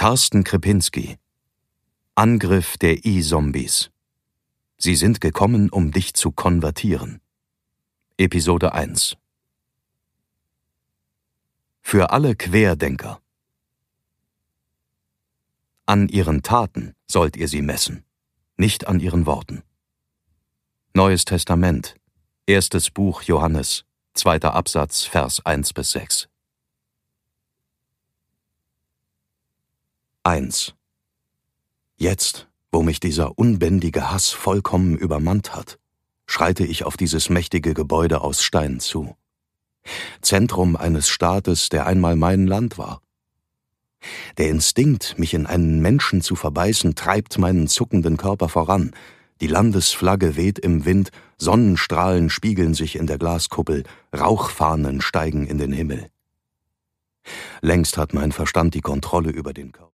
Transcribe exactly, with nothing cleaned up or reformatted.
Carsten Krepinski. Angriff der E-Zombies. Sie sind gekommen, um dich zu konvertieren. Episode eins. Für alle Querdenker. An ihren Taten sollt ihr sie messen, nicht an ihren Worten. Neues Testament, erstes Buch Johannes, zweiter Absatz, Vers eins bis sechs. eins. Jetzt, wo mich dieser unbändige Hass vollkommen übermannt hat, schreite ich auf dieses mächtige Gebäude aus Stein zu. Zentrum eines Staates, der einmal mein Land war. Der Instinkt, mich in einen Menschen zu verbeißen, treibt meinen zuckenden Körper voran. Die Landesflagge weht im Wind, Sonnenstrahlen spiegeln sich in der Glaskuppel, Rauchfahnen steigen in den Himmel. Längst hat mein Verstand die Kontrolle über den Körper.